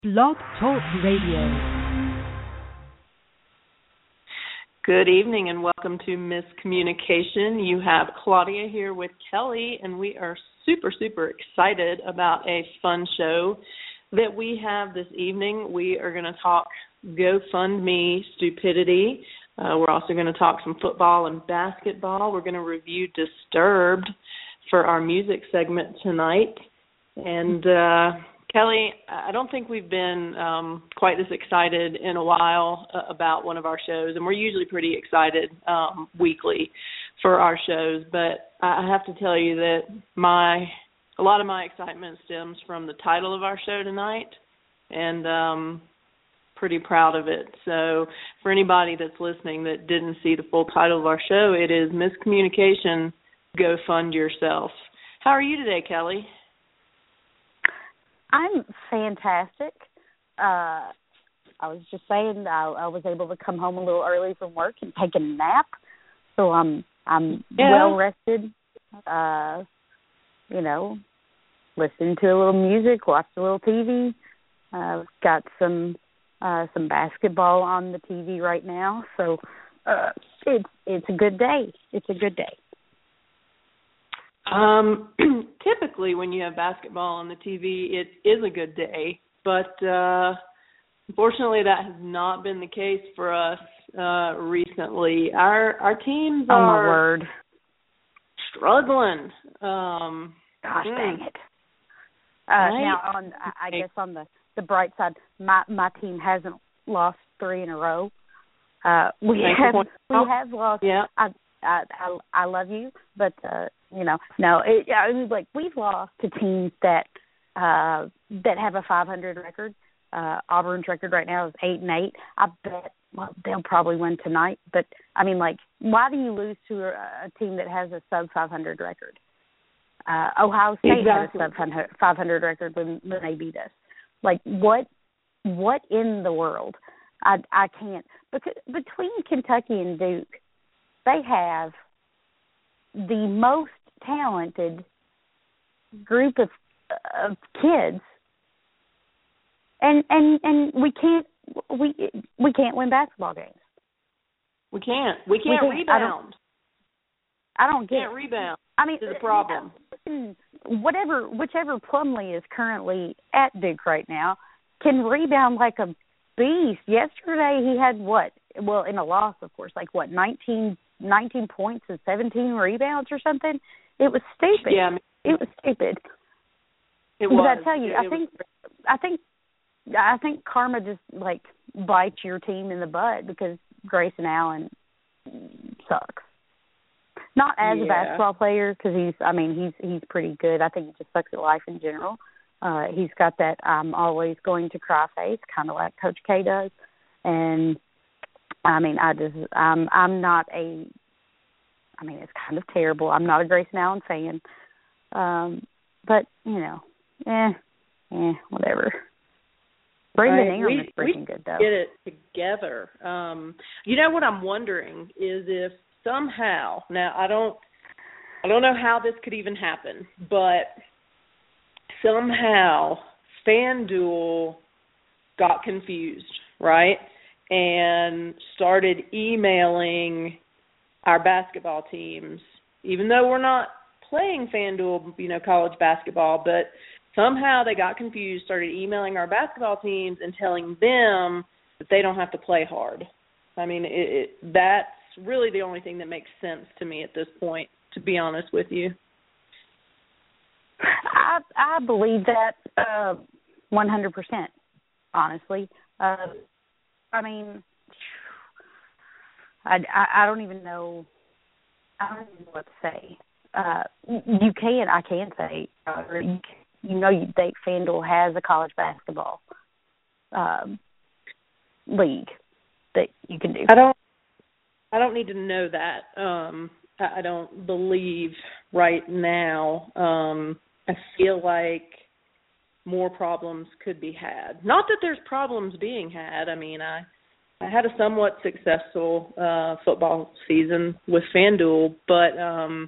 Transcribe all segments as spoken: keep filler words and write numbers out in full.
Blog Talk Radio. Good evening and welcome to Miscommunication. You have Claudia here with Kelly, and we are super, super excited about a fun show that we have this evening. We are going to talk GoFundMe stupidity. Uh, we're also going to talk some football and basketball. We're going to review Disturbed for our music segment tonight. And uh, Kelly, I don't think we've been um, quite this excited in a while uh, about one of our shows, and we're usually pretty excited um, weekly for our shows. But I have to tell you that my a lot of my excitement stems from the title of our show tonight, and um, pretty proud of it. So for anybody that's listening that didn't see the full title of our show, it is Miscommunication, Go Fund Yourself. How are you today, Kelly? I'm fantastic. Uh, I was just saying I, I was able to come home a little early from work and take a nap, so I'm I'm yeah. well rested. Uh, you know, listening to a little music, watched a little T V. I've uh, got some uh, some basketball on the T V right now, so uh, it's it's a good day. It's a good day. Um, typically, when you have basketball on the T V, it is a good day, but uh, unfortunately, that has not been the case for us uh, recently. Our our teams oh, are my word. struggling. Um, Gosh mm, dang it! Uh, right? Now, on I, I guess on the, the bright side, my my team hasn't lost three in a row. Uh, we Thank have we have lost. Yeah. I, I I I love you, but uh, you know, no. It, I mean, like we've lost to teams that uh, that have a five hundred record. Uh, Auburn's record right now is eight and eight. I bet well they'll probably win tonight. But I mean, like, why do you lose to a, a team that has a sub five hundred record? Uh, Ohio State exactly. had a sub five hundred record when, when they beat us. Like, what what in the world? I I can't because between Kentucky and Duke, they have the most talented group of of kids, and and and we can't we we can't win basketball games. We can't. We can't, we can't. rebound. I don't, I don't get can't rebound. I mean, is a problem. Whatever, whichever Plumlee is currently at Duke right now can rebound like a beast. Yesterday he had what? Well, in a loss, of course, like what, nineteen, nineteen points and seventeen rebounds or something? It was stupid. Yeah, it was stupid. It but was. I tell you, it, I think, was... I think, I think karma just like bites your team in the butt because Grayson Allen sucks. Not as yeah. a basketball player because he's, I mean, he's he's pretty good. I think he just sucks at life in general. Uh, he's got that I'm always going to cry face, kind of like Coach K does, and. I mean, I just, I'm, I'm not a, I mean, it's kind of terrible. I'm not a Grayson Allen fan. Um, but, you know, eh, eh, whatever. Brandon right. Ingram we, is freaking good, though. Get it together. Um, you know what I'm wondering is if somehow, now I don't, I don't know how this could even happen, but somehow FanDuel got confused, right? And started emailing our basketball teams, even though we're not playing FanDuel, you know, college basketball, but somehow they got confused, started emailing our basketball teams and telling them that they don't have to play hard. I mean, it, it, that's really the only thing that makes sense to me at this point, to be honest with you. I, I believe that uh, one hundred percent, honestly. Uh, I mean, I, I, I don't even know. I don't even know what to say. Uh, you can, I can say, uh, you, you know, you think FanDuel has a college basketball um, league that you can do. I don't. I don't need to know that. Um, I, I don't believe right now. Um, I feel like more problems could be had. Not that there's problems being had. I mean, I I had a somewhat successful uh, football season with FanDuel, but um,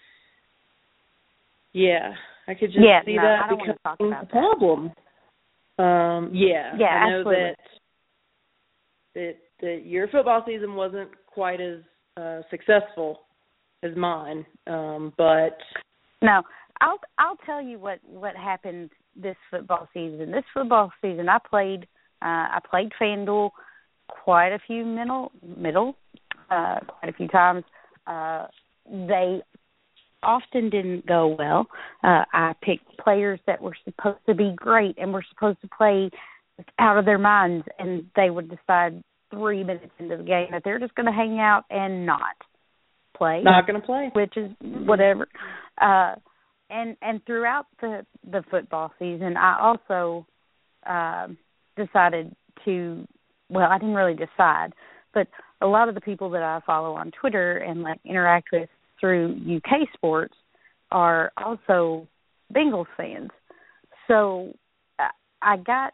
yeah, I could just yeah, see no, that I don't becoming want to talk about a problem. Um, yeah, Yeah, I know absolutely. that, that that your football season wasn't quite as uh, successful as mine, um, but no, I'll I'll tell you what, what happened this football season. This football season, I played uh, I played FanDuel quite a few middle middle uh, quite a few times. Uh, they often didn't go well. Uh, I picked players that were supposed to be great and were supposed to play out of their minds, and they would decide three minutes into the game that they're just going to hang out and not play. Not going to play. Which is whatever. Uh, and and throughout the, the football season, I also uh, decided to, well, I didn't really decide, but a lot of the people that I follow on Twitter and like interact with through U K sports are also Bengals fans. So I got,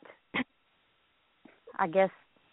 I guess,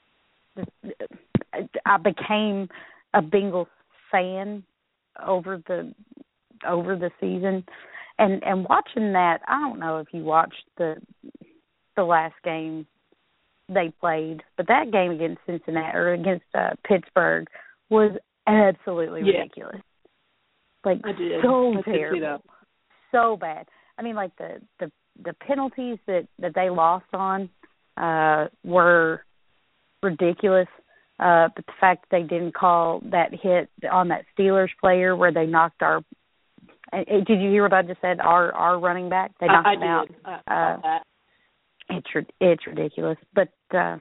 I became a Bengals fan over the over the season, and and watching that, I don't know if you watched the the last game they played, but that game against Cincinnati or against uh, Pittsburgh was absolutely yeah. ridiculous. Like I did. so I terrible, so bad. I mean, like the, the, the penalties that, that they lost on uh, were ridiculous. Uh, but the fact that they didn't call that hit on that Steelers player where they knocked our uh, – did you hear what I just said? Our our running back? They knocked I, I him did. out. I uh, that. It's it's ridiculous. But, uh,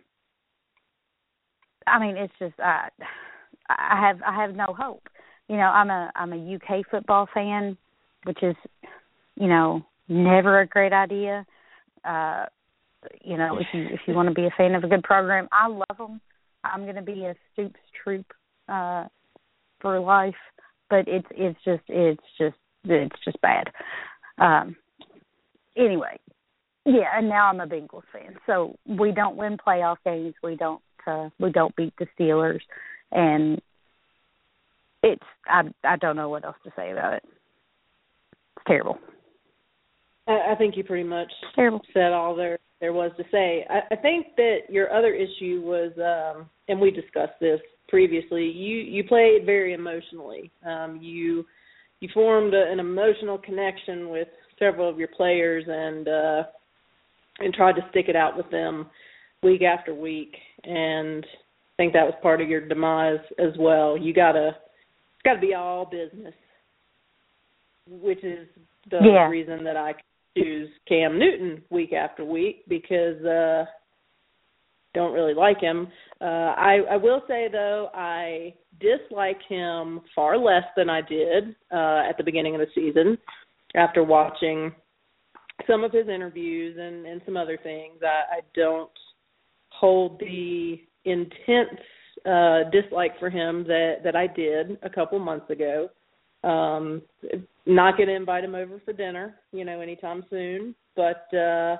I mean, it's just uh, – I have I have no hope. You know, I'm a I'm a U K football fan, which is, you know, never a great idea. Uh, you know, if you if you want to be a fan of a good program, I love them. I'm going to be a Stoops troop uh, for life, but it's it's just it's just it's just bad. Um, anyway, yeah, and now I'm a Bengals fan. So we don't win playoff games. We don't uh, we don't beat the Steelers, and it's I I don't know what else to say about it. It's terrible. I, I think you pretty much terrible. said all there there was to say. I, I think that your other issue was, um, and we discussed this previously. You you played very emotionally. Um, you you formed a, an emotional connection with several of your players, and uh, and tried to stick it out with them week after week. And I think that was part of your demise as well. You gotta it's got to be all business, which is the yeah. reason that I choose Cam Newton week after week, because uh don't really like him. Uh, I, I will say, though, I dislike him far less than I did uh, at the beginning of the season after watching some of his interviews and, and some other things. I, I don't hold the intense uh, dislike for him that, that I did a couple months ago. Um, not going to invite him over for dinner, you know, anytime soon, but uh,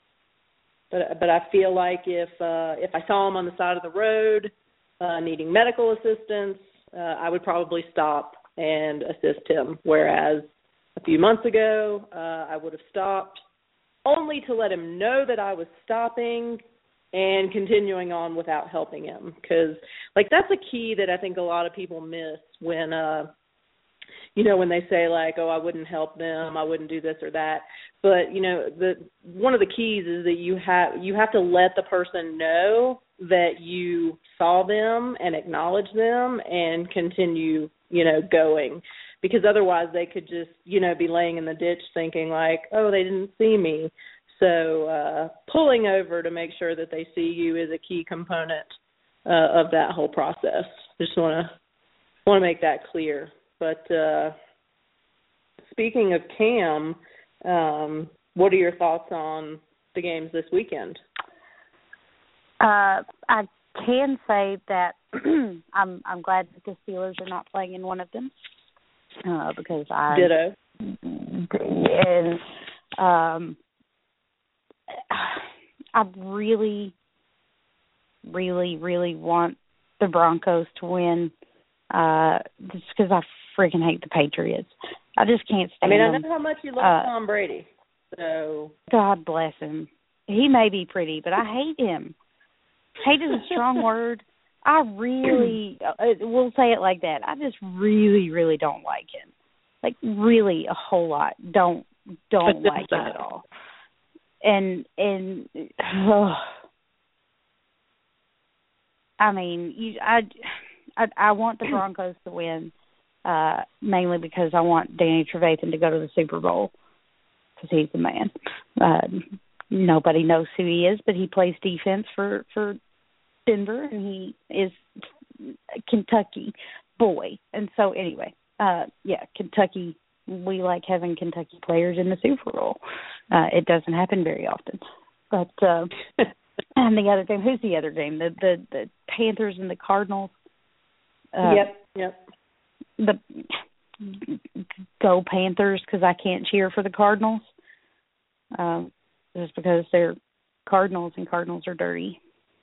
But but I feel like if uh, if I saw him on the side of the road uh, needing medical assistance, uh, I would probably stop and assist him. Whereas a few months ago, uh, I would have stopped only to let him know that I was stopping and continuing on without helping him. Because, like, that's a key that I think a lot of people miss when uh, – you know, when they say, like, oh, I wouldn't help them, I wouldn't do this or that. But, you know, the one of the keys is that you have you have to let the person know that you saw them and acknowledge them and continue, you know, going. Because otherwise they could just, you know, be laying in the ditch thinking, like, oh, they didn't see me. So uh, pulling over to make sure that they see you is a key component uh, of that whole process. Just want to want to make that clear. But uh, speaking of Cam, um, what are your thoughts on the games this weekend? Uh, I can say that I'm I'm glad that the Steelers are not playing in one of them uh, because I ditto and um, I really, really, really want the Broncos to win. Uh, just because I freaking hate the Patriots. I just can't stand them. I mean, I know them. how much you love uh, Tom Brady. So God bless him. he may be pretty, but I hate him. Hate is a strong word. I really, uh, we'll say it like that. I just really, really don't like him. Like, really a whole lot. Don't, don't like him at all. And, and, oh, I mean, you, I, I, I want the Broncos to win, uh, mainly because I want Danny Trevathan to go to the Super Bowl because he's the man. Uh, nobody knows who he is, but he plays defense for, for Denver, and he is a Kentucky boy. And so, anyway, uh, yeah, Kentucky, we like having Kentucky players in the Super Bowl. Uh, it doesn't happen very often. But, uh, and the other game, who's the other game? The the, the Panthers and the Cardinals. Uh, yep, yep. The Go Panthers, because I can't cheer for the Cardinals. Um, just because they're Cardinals and Cardinals are dirty.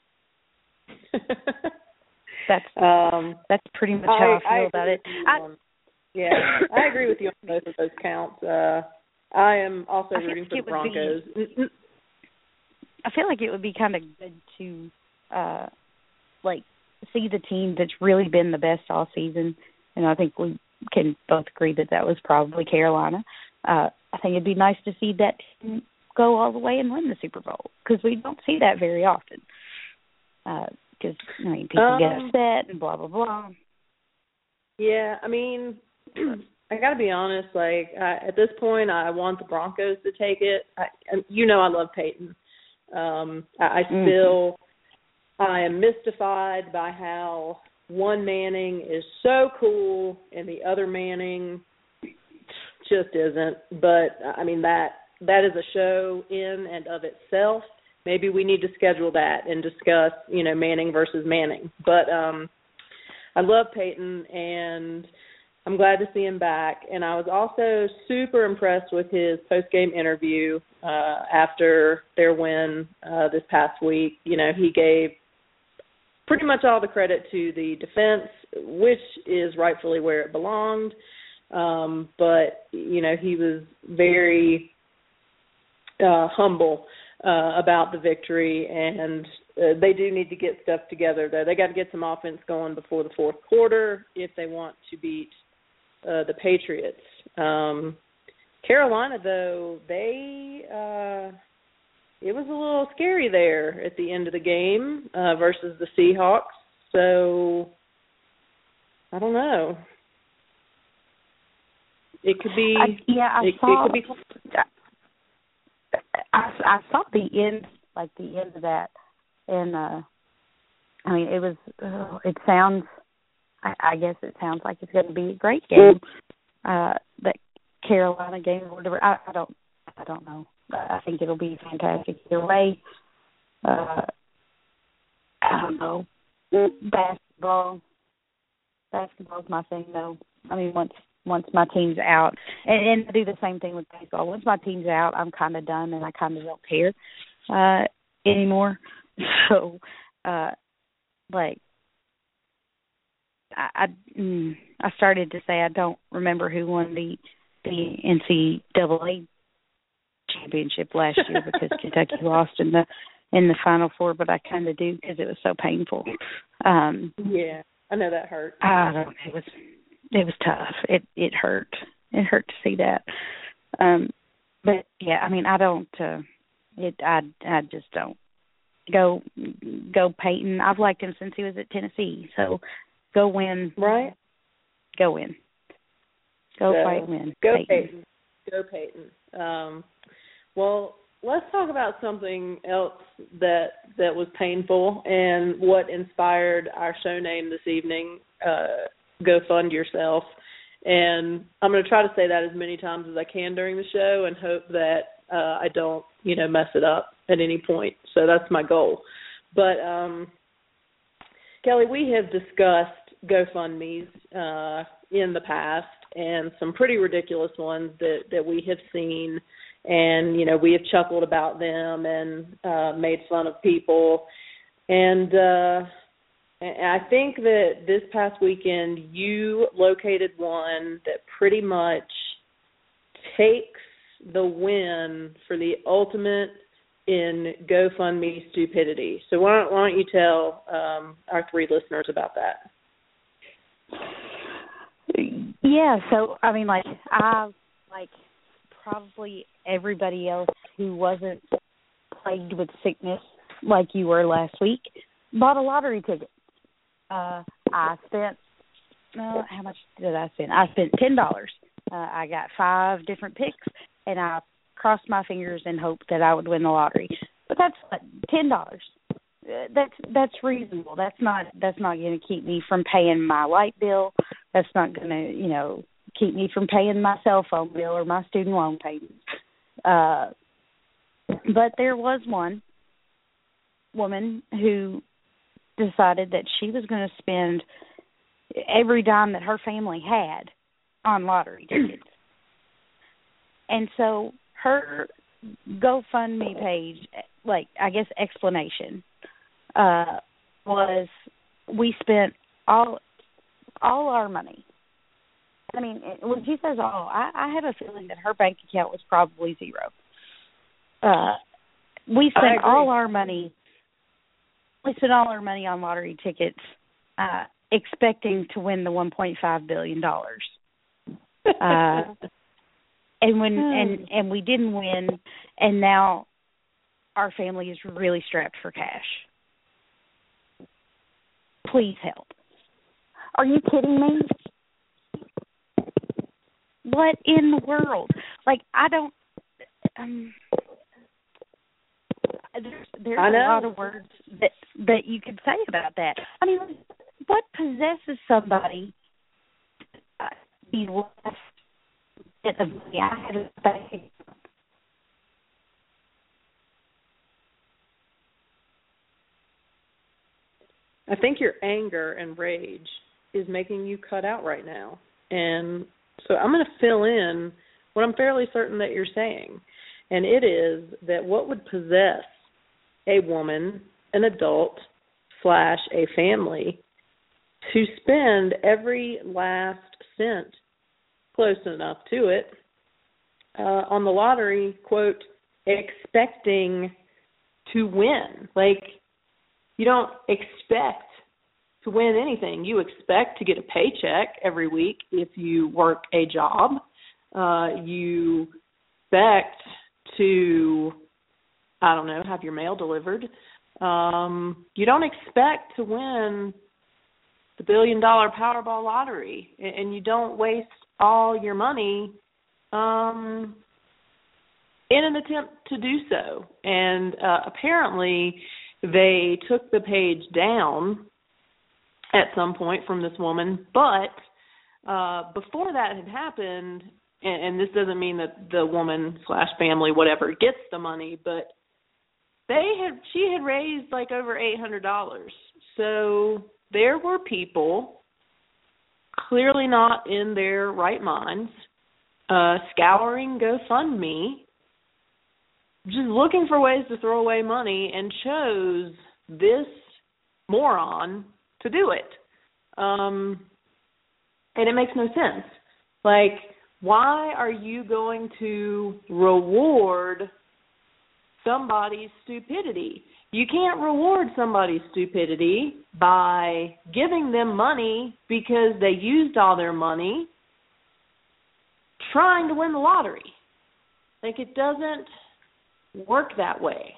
that's um, that's pretty much how I, I feel I about it. I, on, yeah, I agree with you on both of those counts. Uh, I am also I rooting for the Broncos. Be, I feel like it would be kind of good to, uh, like, see the team that's really been the best all season, and I think we can both agree that that was probably Carolina. Uh, I think it'd be nice to see that team go all the way and win the Super Bowl, because we don't see that very often. Because, uh, I mean, people um, get upset and blah, blah, blah. Yeah, I mean, I got to be honest, like, I, at this point, I want the Broncos to take it. I, and you know I love Peyton. Um, I, I still, mm-hmm. I am mystified by how one Manning is so cool and the other Manning just isn't. But, I mean, that that is a show in and of itself. Maybe we need to schedule that and discuss, you know, Manning versus Manning. But um, I love Peyton, and I'm glad to see him back. And I was also super impressed with his post-game interview uh, after their win uh, this past week. You know, he gave pretty much all the credit to the defense, which is rightfully where it belonged. Um, but, you know, he was very uh, humble uh, about the victory, and uh, they do need to get stuff together, though. They got to get some offense going before the fourth quarter if they want to beat Uh, the Patriots. Um, Carolina, though, they uh, it was a little scary there at the end of the game uh, versus the Seahawks. So I don't know. It could be. I, yeah, I it, saw. It could be. I, I saw the end, like the end of that, and uh, I mean, it was. Uh, it sounds. I, I guess it sounds like it's going to be a great game. Uh, that Carolina game or whatever. I, I don't. I don't know. I think it'll be fantastic either way. Uh, I don't know. Basketball. Basketball's my thing, though. I mean, once once my team's out, and, and I do the same thing with baseball. Once my team's out, I'm kind of done, and I kind of don't care uh, anymore. So, uh, like, I, I mm, I started to say I don't remember who won the the N C double A championship last year because Kentucky lost in the in the Final Four, but I kind of do because it was so painful. Um, yeah, I know that hurt. I don't. It was it was tough. It it hurt. It hurt to see that. Um, but yeah, I mean, I don't. Uh, it I I just don't go go Peyton. I've liked him since he was at Tennessee. So go win. Right. Go win. Go so, fight win. Go Peyton. Peyton. Go Peyton. Um, well, let's talk about something else that that was painful and what inspired our show name this evening, uh, Go Fund Yourself. And I'm going to try to say that as many times as I can during the show and hope that uh, I don't, you know, mess it up at any point. So that's my goal. But, um, Kelly, we have discussed GoFundMes uh, in the past and some pretty ridiculous ones that, that we have seen. And, you know, we have chuckled about them and uh, made fun of people. And uh, I think that this past weekend you located one that pretty much takes the win for the ultimate in GoFundMe stupidity. So why don't, why don't you tell um, our three listeners about that? Yeah, so, I mean, like, I, like, probably everybody else who wasn't plagued with sickness like you were last week bought a lottery ticket. Uh, I spent, uh, how much did I spend? I spent ten dollars. Uh, I got five different picks, and I crossed my fingers and hoped that I would win the lottery. But that's what, ten dollars. Uh, that's that's reasonable. That's not that's not going to keep me from paying my light bill. That's not going to, you know, keep me from paying my cell phone bill or my student loan payments. Uh, but there was one woman who decided that she was going to spend every dime that her family had on lottery tickets. And so her GoFundMe page, like, I guess, explanation, uh, was we spent all all our money. I mean, when she says all, I, I have a feeling that her bank account was probably zero. Uh, we spent all our money. We spent all our money on lottery tickets, uh, expecting to win the one point five billion dollars. Uh, and when and, and we didn't win, and now our family is really strapped for cash. Please help. Are you kidding me? What in the world? Like, I don't. Um, there's there's a lot of words that that you could say about that. I mean, what possesses somebody to be less than a money I had a bank account? I think your anger and rage is making you cut out right now. And so I'm going to fill in what I'm fairly certain that you're saying. And it is that what would possess a woman, an adult, slash a family, to spend every last cent, close enough to it, uh, on the lottery, quote, expecting to win. Like, you don't expect to win anything. You expect to get a paycheck every week if you work a job. Uh, you expect to, I don't know, have your mail delivered. Um, you don't expect to win the billion-dollar Powerball lottery, and you don't waste all your money um, in an attempt to do so. And uh, apparently they took the page down at some point from this woman, but uh, before that had happened, and, and this doesn't mean that the woman slash family, whatever, gets the money, but they had she had raised like over eight hundred dollars. So there were people clearly not in their right minds, uh, scouring GoFundMe, just looking for ways to throw away money, and chose this moron to do it. Um, and it makes no sense. Like, why are you going to reward somebody's stupidity? You can't reward somebody's stupidity by giving them money because they used all their money trying to win the lottery. Like, it doesn't work that way.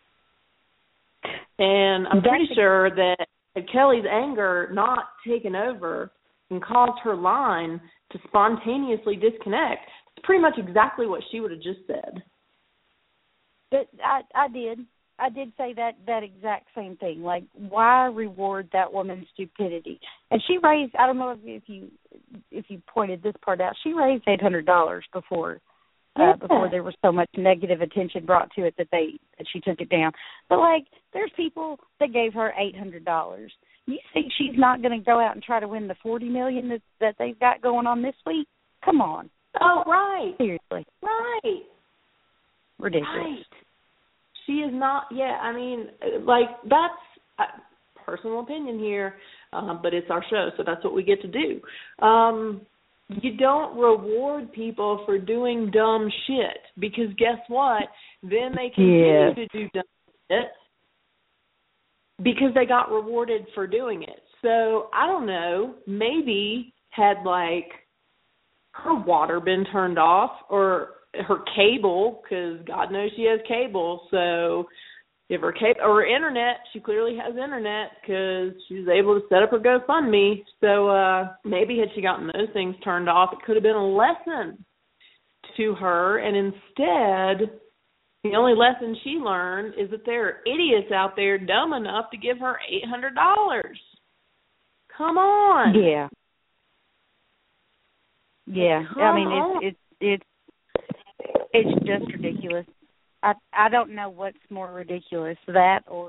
And I'm pretty sure that Kelly's anger not taken over and caused her line to spontaneously disconnect. It's pretty much exactly what she would have just said. But I, I did. I did say that, that exact same thing. Like, why reward that woman's stupidity? And she raised, I don't know if, if you if you pointed this part out, she raised eight hundred dollars before uh, yeah. before there was so much negative attention brought to it that they that she took it down. But, like, there's people that gave her eight hundred dollars. You think she's not going to go out and try to win the forty million dollars that, that they've got going on this week? Come on. Oh, right. Seriously. Right. Ridiculous. Right. She is not, yeah, I mean, like, that's uh, personal opinion here, um, but it's our show, so that's what we get to do. Um, you don't reward people for doing dumb shit, because guess what? then they continue yes. to do dumb shit because they got rewarded for doing it. So, I don't know, maybe had, like, her water been turned off or her cable, because God knows she has cable, so if her cable or her internet, she clearly has internet because she was able to set up her GoFundMe. So uh, maybe had she gotten those things turned off, it could have been a lesson to her. And instead, the only lesson she learned is that there are idiots out there dumb enough to give her eight hundred dollars. Come on. Yeah. Yeah. Come I mean, on. it's it's it's it's just ridiculous. I I don't know what's more ridiculous, that or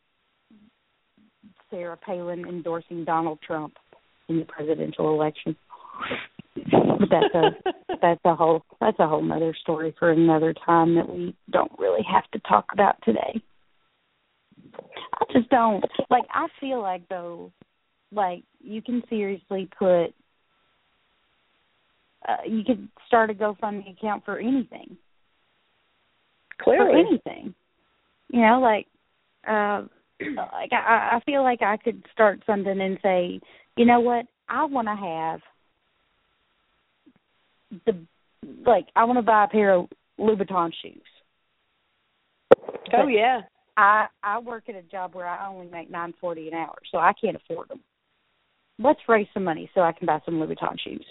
Sarah Palin endorsing Donald Trump in the presidential election. But that's a that's a whole that's a whole other story for another time that we don't really have to talk about today. I just don't like. I feel like though, like you can seriously put. Uh, you could start a GoFundMe account for anything. Clearly. For anything. You know, like, uh, like I, I feel like I could start something and say, you know what, I want to have the, like, I want to buy a pair of Louboutin shoes. Oh, yeah. I, I work at a job where I only make nine forty an hour, so I can't afford them. Let's raise some money so I can buy some Louboutin shoes.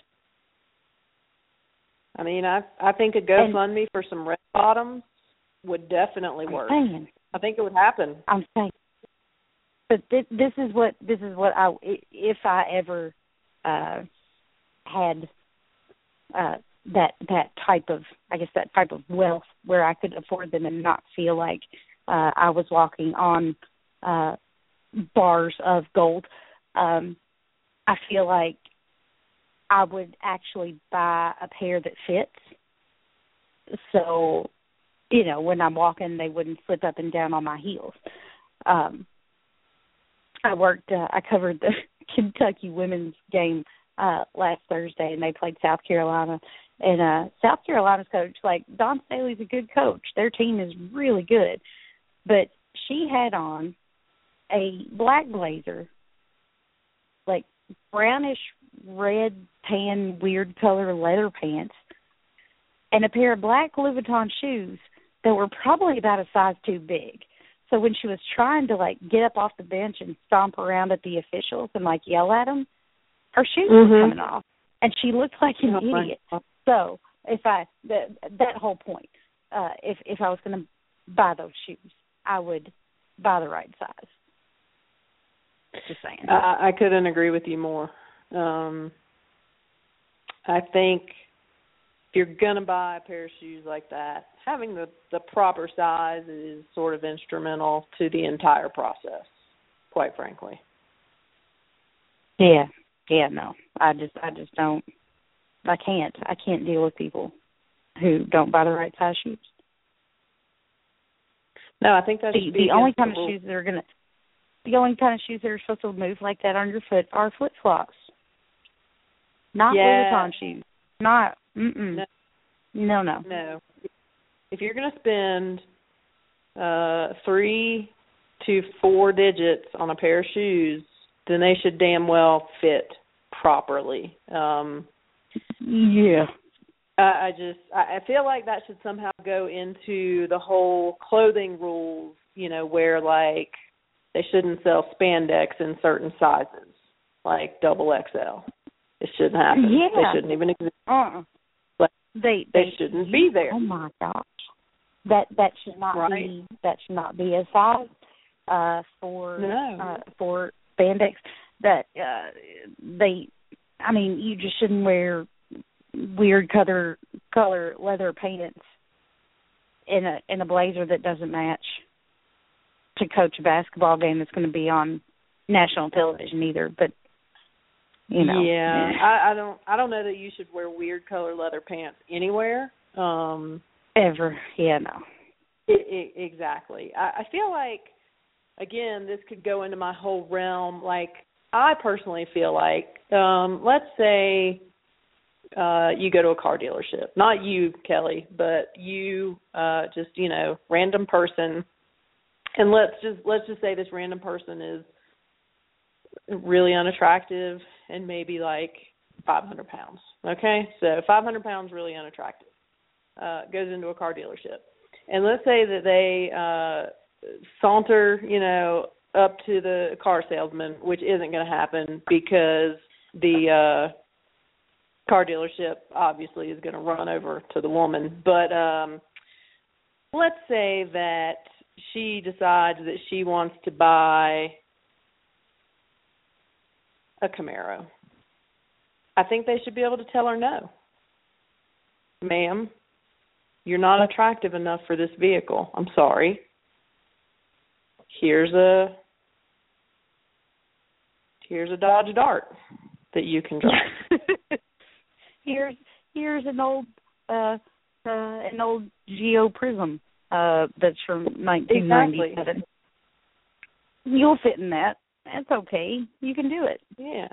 I mean, I I think a GoFundMe and, for some red bottoms would definitely work. Saying, I think it would happen. I'm saying, but this, this is what this is what I if I ever uh, had uh, that that type of I guess that type of wealth where I could afford them and not feel like uh, I was walking on uh, bars of gold. Um, I feel like I would actually buy a pair that fits. So, you know, when I'm walking, they wouldn't slip up and down on my heels. Um, I worked, uh, I covered the Kentucky women's game uh, last Thursday, and they played South Carolina. And uh, South Carolina's coach, like, Dawn Staley's a good coach. Their team is really good. But she had on a black blazer, like brownish red, tan, weird color leather pants, and a pair of black Louboutin shoes that were probably about a size too big. So when she was trying to, like, get up off the bench and stomp around at the officials and, like, yell at them, her shoes mm-hmm. were coming off, and she looked like an oh, idiot. My. So if I, that, that whole point, uh, if, if I was going to buy those shoes, I would buy the right size. Just saying. I, I couldn't agree with you more. Um, I think if you're going to buy a pair of shoes like that, having the, the proper size is sort of instrumental to the entire process, quite frankly. Yeah. Yeah, no. I just I just don't I can't. I can't deal with people who don't buy the right size shoes. No, I think that's the, the only kind of shoes that are gonna the only kind of shoes that are supposed to move like that on your foot are flip flops. Not yeah. Louboutin shoes. Not, mm-mm. No. no, no. No. If you're going to spend uh, three to four digits on a pair of shoes, then they should damn well fit properly. Um, yeah. I, I just, I, I feel like that should somehow go into the whole clothing rules, you know, where, like, they shouldn't sell spandex in certain sizes, like double X L. It shouldn't happen. Yeah. They shouldn't even exist. Uh-uh. But they, they they shouldn't be there. Oh my gosh, that that should not right. be that should not be a size uh, for no. uh, for spandex. That uh, they, I mean, you just shouldn't wear weird color color leather pants in a in a blazer that doesn't match to coach a basketball game that's going to be on national television either. But you know, yeah, I, I don't. I don't know that you should wear weird color leather pants anywhere. Um, Ever, yeah, no. It, it, exactly. I, I feel like, again, this could go into my whole realm. Like, I personally feel like, um, let's say uh, you go to a car dealership. Not you, Kelly, but you, uh, just, you know, random person. And let's just let's just say this random person is really unattractive and maybe like five hundred pounds. Okay, so five hundred pounds, really unattractive, uh, goes into a car dealership. And let's say that they uh, saunter, you know, up to the car salesman, which isn't going to happen because the uh, car dealership obviously is going to run over to the woman. But um, let's say that she decides that she wants to buy a Camaro. I think they should be able to tell her no. Ma'am, you're not attractive enough for this vehicle. I'm sorry. Here's a here's a Dodge Dart that you can drive. here's here's an old uh, uh, an old Geo Prism uh, that's from nineteen ninety-seven. Exactly. You'll fit in that. That's okay. You can do it. Yeah.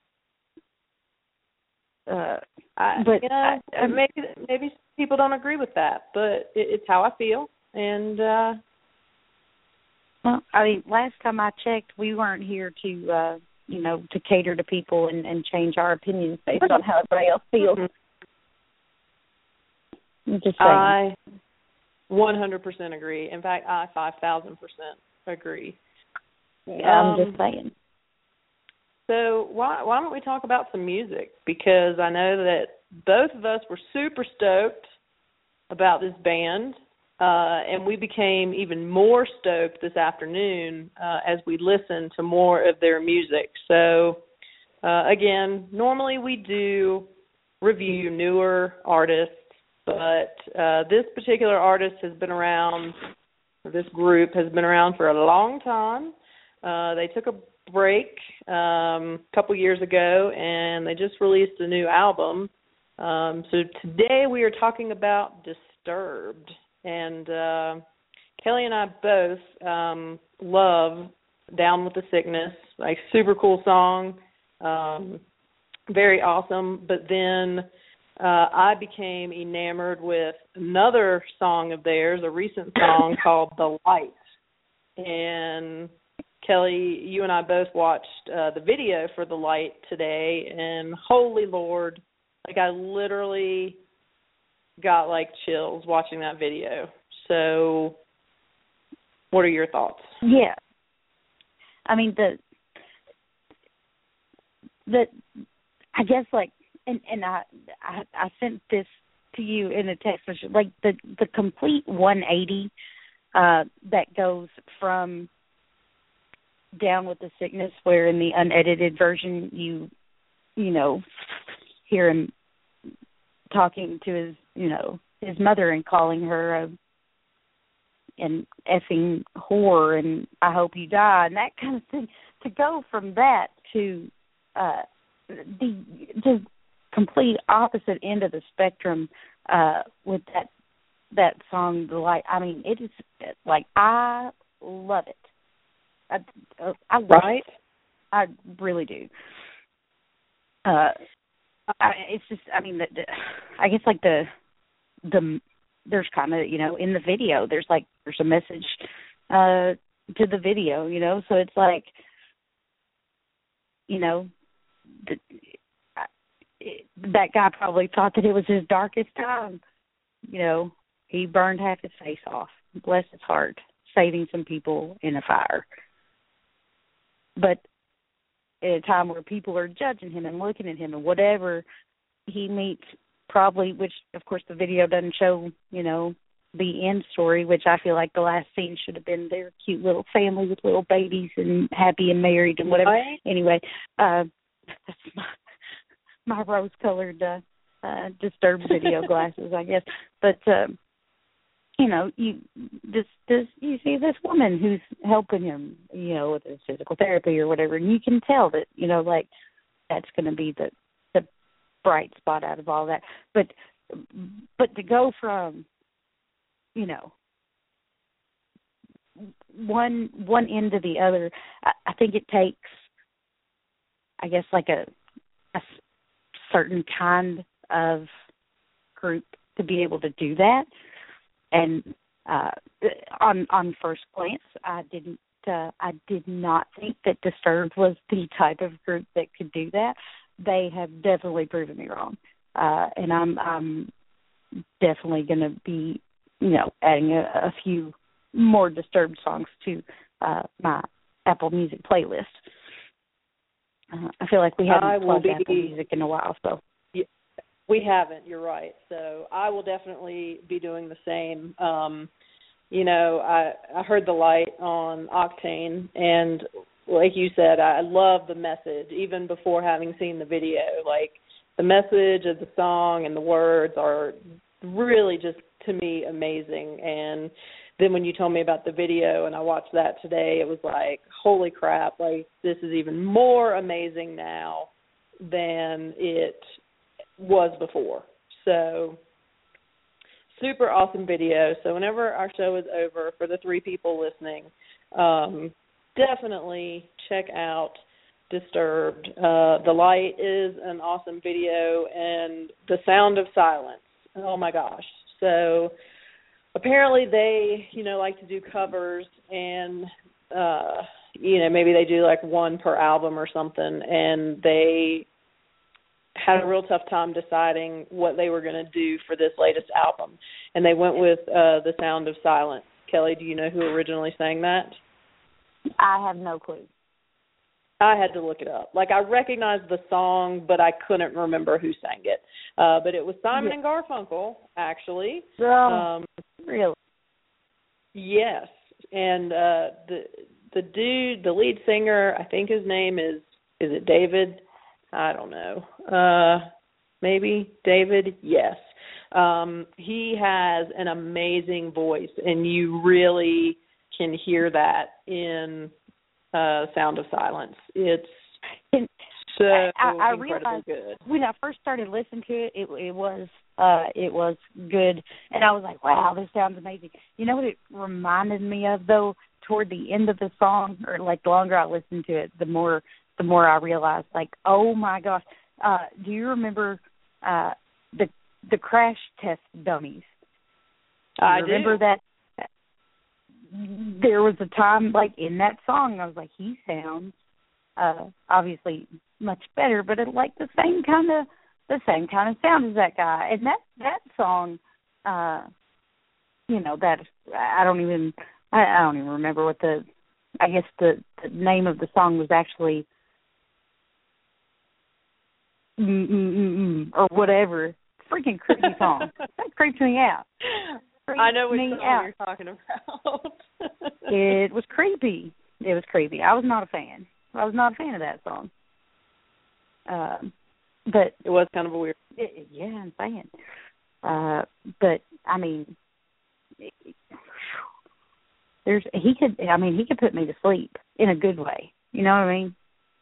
Uh, I, but you know, I, maybe maybe people don't agree with that, but it, it's how I feel. And uh, well, I mean, last time I checked, we weren't here to, uh, you know, to cater to people and, and change our opinions based on how everybody else feels. I'm just saying. I one hundred percent agree. In fact, I five thousand percent agree. Yeah, I'm um, just saying. So why why don't we talk about some music? Because I know that both of us were super stoked about this band, uh, and we became even more stoked this afternoon uh, as we listened to more of their music. So, uh, again, normally we do review newer artists, but uh, this particular artist has been around, this group has been around for a long time. Uh, they took a break um, a couple years ago, and they just released a new album. Um, so today we are talking about Disturbed, and uh, Kelly and I both um, love Down with the Sickness, like super cool song, um, very awesome. But then uh, I became enamored with another song of theirs, a recent song called The Light, and Kelly, you and I both watched uh, the video for The Light today, and holy Lord, like I literally got like chills watching that video. So what are your thoughts? Yeah. I mean, the, the, I guess like, and, and I, I, I sent this to you in a text message, like the, the complete one eighty uh, that goes from Down with the Sickness, where in the unedited version you you know hear him talking to his you know his mother and calling her a, an effing whore and I hope you die and that kind of thing, to go from that to uh the the complete opposite end of the spectrum uh with that that song The Light. I mean, it is like, I love it. I, I love right? it. I really do. Uh, I, it's just, I mean, the, the, I guess like the the there's kind of, you know, in the video, there's like there's a message uh, to the video, you know, so it's like, you know, the, I, it, that guy probably thought that it was his darkest time. You know, he burned half his face off. Bless his heart, saving some people in a fire. But at a time where people are judging him and looking at him and whatever he meets, probably, which, of course, the video doesn't show, you know, the end story, which I feel like the last scene should have been their cute little family with little babies and happy and married and whatever. Right. Anyway, uh, that's my, my rose-colored uh, uh, Disturbed video glasses, I guess. But, um, you know, you this this you see this woman who's helping him, you know, with his physical therapy or whatever, and you can tell that, you know, like that's going to be the the bright spot out of all that. But but to go from, you know, one one end to the other, I, I think it takes, I guess, like a a certain kind of group to be able to do that. And uh, on on first glance, I didn't. Uh, I did not think that Disturbed was the type of group that could do that. They have definitely proven me wrong, uh, and I'm I'm definitely going to be, you know, adding a, a few more Disturbed songs to uh, my Apple Music playlist. Uh, I feel like we haven't plugged be, Apple Music in a while, so. Yeah, we haven't, you're right. So I will definitely be doing the same. Um, you know, I, I heard The Light on Octane, and like you said, I love the message, even before having seen the video. Like, the message of the song and the words are really just, to me, amazing. And then when you told me about the video and I watched that today, it was like, holy crap, like, this is even more amazing now than it was before. So, super awesome video. So whenever our show is over, for the three people listening, um, definitely check out Disturbed. Uh, The Light is an awesome video, and The Sound of Silence. Oh, my gosh. So apparently they, you know, like to do covers, and, uh, you know, maybe they do like one per album or something, and they had a real tough time deciding what they were going to do for this latest album. And they went with uh, The Sound of Silence. Kelly, do you know who originally sang that? I have no clue. I had to look it up. Like, I recognized the song, but I couldn't remember who sang it. Uh, but it was Simon and Garfunkel, actually. Oh, um, really? Yes. And uh, the the dude, the lead singer, I think his name is, is it David? I don't know. Uh, maybe David? Yes. Um, he has an amazing voice, and you really can hear that in uh, Sound of Silence. It's so I, I incredibly realized good. When I first started listening to it, it, it was uh, it was good, and I was like, "Wow, this sounds amazing." You know what it reminded me of, though? Toward the end of the song, or like the longer I listened to it, the more the more I realized, like, oh my gosh, uh, do you remember uh, the the Crash Test Dummies? Do you I remember do. that? There was a time, like, in that song, I was like, he sounds uh, obviously much better, but it like the same kind of the same kind of sound as that guy. And that that song, uh, you know, that I don't even I, I don't even remember what the I guess the, the name of the song was actually. Mm-mm-mm-mm, or whatever. Freaking creepy song. That creeps me out. Creeps I know which me song out. you're talking about. It was creepy. It was creepy. I was not a fan. I was not a fan of that song. Um, but it was kind of a weird. It, yeah, I'm saying. Uh, but I mean, it, there's he could. I mean, he could put me to sleep in a good way. You know what I mean?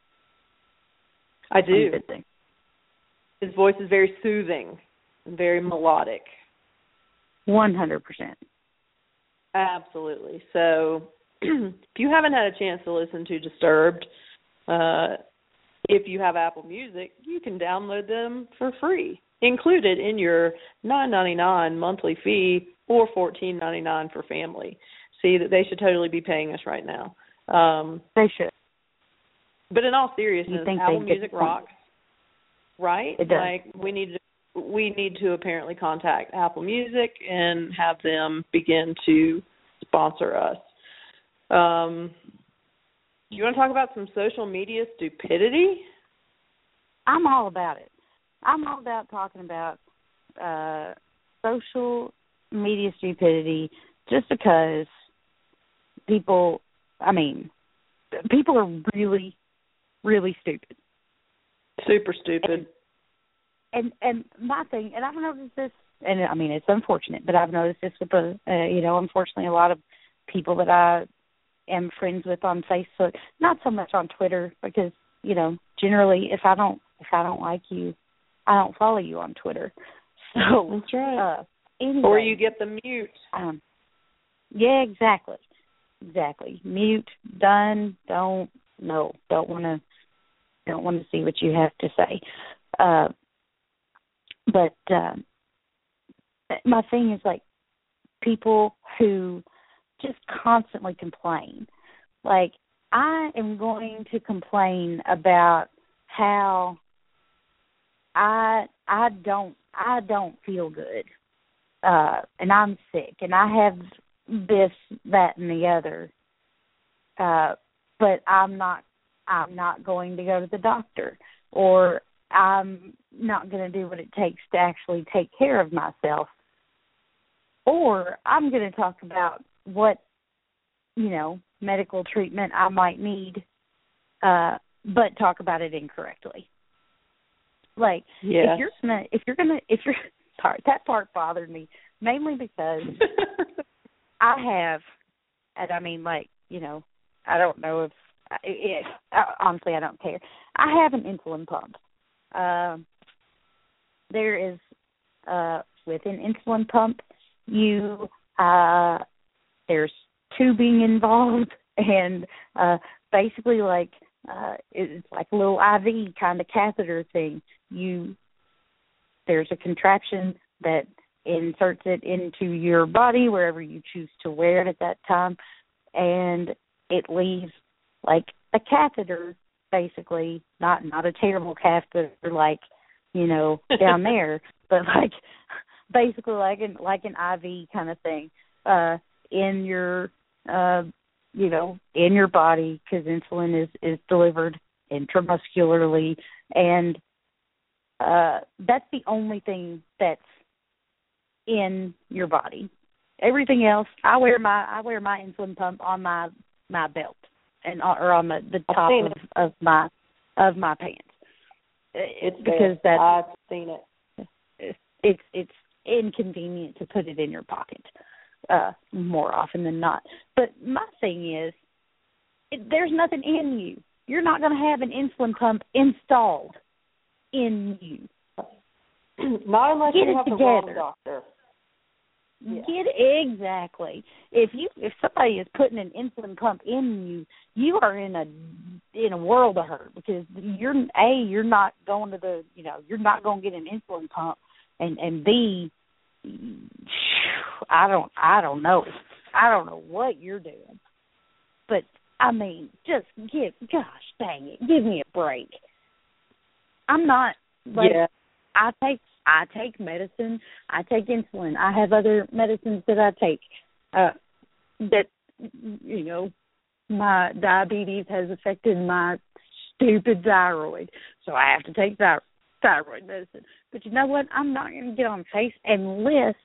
I do. Good thing. His voice is very soothing and very melodic. One hundred percent. Absolutely. So, if you haven't had a chance to listen to Disturbed, uh, if you have Apple Music, you can download them for free, included in your nine ninety-nine monthly fee or fourteen ninety-nine for family. See, that they should totally be paying us right now. Um, they should. But in all seriousness, Apple Music rocks, right? It does. Like, we need to we need to apparently contact Apple Music and have them begin to sponsor us. Um, do you want to talk about some social media stupidity? I'm all about it. I'm all about talking about uh, social media stupidity just because people, I mean, people are really, really stupid. Super stupid. And, and and my thing, and I've noticed this, and I mean, it's unfortunate, but I've noticed this with the, uh, you know, unfortunately, a lot of people that I am friends with on Facebook, not so much on Twitter, because, you know, generally, if I don't, if I don't like you, I don't follow you on Twitter. So, that's right. Uh, anyway, or you get the mute. Um, yeah, exactly, exactly. Mute, done, don't, no, don't want to, don't want to see what you have to say. Uh, but uh, my thing is like people who just constantly complain. Like, I am going to complain about how I I don't I don't feel good, uh, and I'm sick, and I have this, that, and the other. Uh, but I'm not I'm not going to go to the doctor, or I'm not going to do what it takes to actually take care of myself, or I'm going to talk about what, you know, medical treatment I might need, uh, but talk about it incorrectly. Like, yes. if you're gonna, if you're gonna, if you're sorry, that part bothered me mainly because I have, and I mean, like, you know, I don't know if, it, it, honestly, I don't care. I have an insulin pump. Uh, there is, uh, with an insulin pump, you, uh, there's tubing involved, and uh, basically, like, uh, it's like a little I V kind of catheter thing. You, there's a contraption that inserts it into your body wherever you choose to wear it at that time, and it leaves like a catheter, basically, not not a terrible catheter like, you know, down there, but like basically like an like an I V kind of thing uh, in your uh, you know in your body, because insulin is is delivered intramuscularly, and uh, that's the only thing that's in your body. Everything else, I wear my I wear my insulin pump on my my belt and or on the, the top of, of my of my pants. It's because that I've seen it. It's it's inconvenient to put it in your pocket uh, more often than not. But my thing is, it, there's nothing in you. You're not going to have an insulin pump installed in you. Not unless Get you have together. the wrong doctor. Yeah. Get exactly. If you if somebody is putting an insulin pump in you, you are in a in a world of hurt, because you're a you're not going to the you know you're not going to get an insulin pump, and and b I don't I don't know I don't know what you're doing, but I mean, just give gosh dang it, give me a break. I'm not like yeah. I take. I take medicine. I take insulin. I have other medicines that I take. Uh, that, you know, my diabetes has affected my stupid thyroid, so I have to take thy- thyroid medicine. But you know what? I'm not going to get on Face and list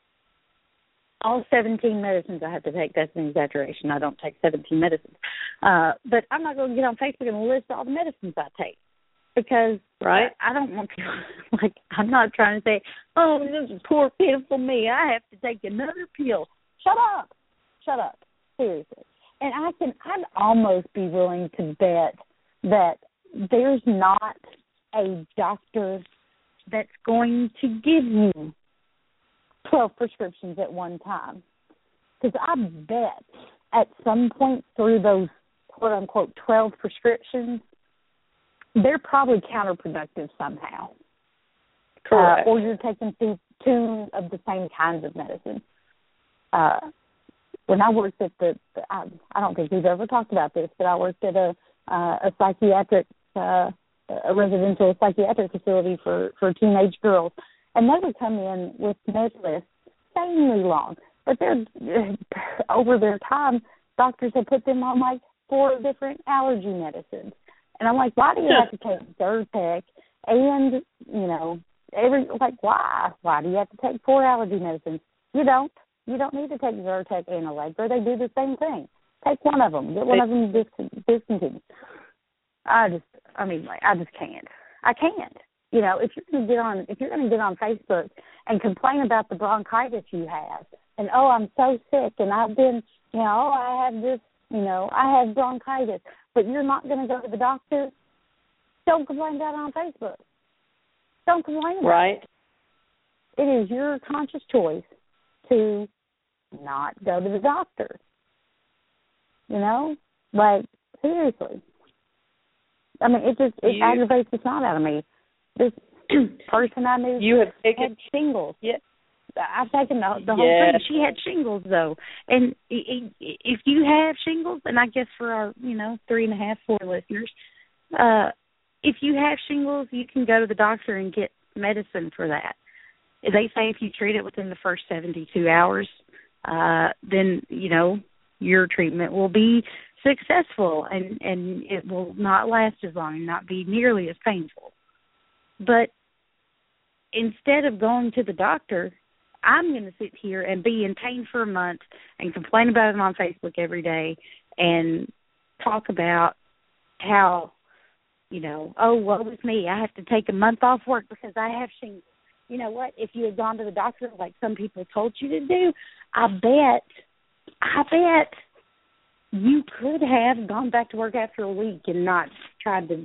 all seventeen medicines I have to take. That's an exaggeration. I don't take seventeen medicines. Uh, but I'm not going to get on Facebook and list all the medicines I take. Because right, I, I don't want to, like, I'm not trying to say, oh, this is poor, pitiful me. I have to take another pill. Shut up. Shut up. Seriously. And I can, I'd almost be willing to bet that there's not a doctor that's going to give you twelve prescriptions at one time. Because I bet at some point through those quote-unquote twelve prescriptions, they're probably counterproductive somehow. Correct. Uh, or you're taking two, two of the same kinds of medicine. Uh, when I worked at the, the I, I don't think we've ever talked about this, but I worked at a uh, a psychiatric, uh, a residential psychiatric facility for, for teenage girls, and they would come in with med lists insanely long. But they're over their time, doctors have put them on like four different allergy medicines. And I'm like, why do you have to take Zyrtec and, you know, every, like, why? Why do you have to take four allergy medicines? You don't. You don't need to take Zyrtec and Allegra. They do the same thing. Take one of them. Get one of them dis- discontinued. I just, I mean, like, I just can't. I can't. You know, if you're going to get on, if you're going to get on Facebook and complain about the bronchitis you have, and, oh, I'm so sick, and I've been, you know, oh, I have this, you know, I have bronchitis, but you're not going to go to the doctor, don't complain about it on Facebook. Don't complain about right. it. It is your conscious choice to not go to the doctor. You know? Like, seriously. I mean, it just, it you, aggravates the snot out of me. This, person I knew you have taken had shingles. Yeah. I've taken the, the whole yes. thing. She had shingles, though. And if you have shingles, and I guess for our, you know, three and a half, four listeners, uh, if you have shingles, you can go to the doctor and get medicine for that. They say if you treat it within the first seventy-two hours, uh, then, you know, your treatment will be successful and, and it will not last as long and not be nearly as painful. But instead of going to the doctor, I'm going to sit here and be in pain for a month and complain about it on Facebook every day and talk about how, you know, oh, woe is me, I have to take a month off work because I have shingles. You know what? If you had gone to the doctor like some people told you to do, I bet, I bet you could have gone back to work after a week and not tried to.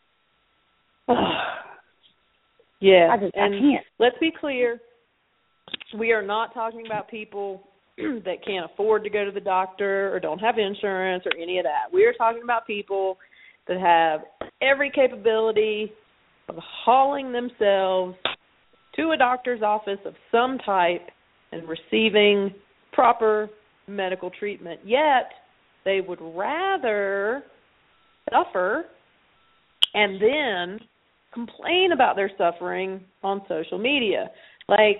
yeah, I just, and I can't. Let's be clear. We are not talking about people that can't afford to go to the doctor or don't have insurance or any of that. We are talking about people that have every capability of hauling themselves to a doctor's office of some type and receiving proper medical treatment. Yet they would rather suffer and then complain about their suffering on social media. Like,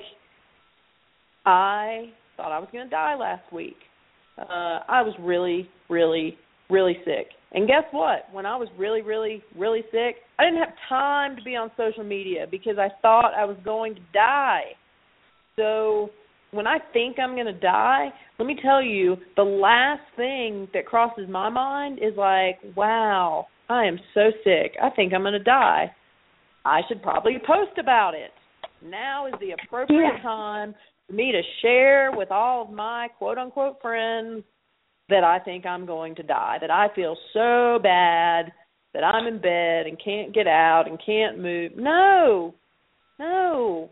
I thought I was going to die last week. Uh, I was really, really, really sick. And guess what? When I was really, really, really sick, I didn't have time to be on social media because I thought I was going to die. So when I think I'm going to die, let me tell you, the last thing that crosses my mind is like, wow, I am so sick. I think I'm going to die. I should probably post about it. Now is the appropriate yeah. time for me to share with all of my quote-unquote friends that I think I'm going to die, that I feel so bad that I'm in bed and can't get out and can't move. No, no,